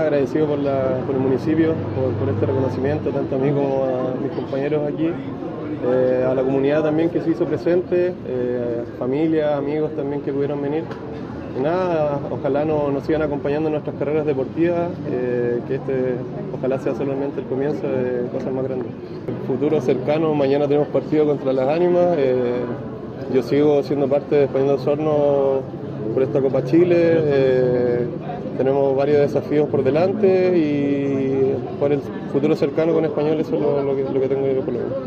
agradecido por el municipio, por este reconocimiento, tanto a mí como a mis compañeros aquí, a la comunidad también que se hizo presente, familia, amigos también que pudieron venir. Y nada, ojalá nos sigan acompañando en nuestras carreras deportivas, que ojalá sea solamente el comienzo de cosas más grandes. El futuro cercano, mañana tenemos partido contra Las Ánimas, yo sigo siendo parte de Español de Osorno por esta Copa Chile, tenemos varios desafíos por delante y por el futuro cercano con Español eso es lo que tengo que por lo menos.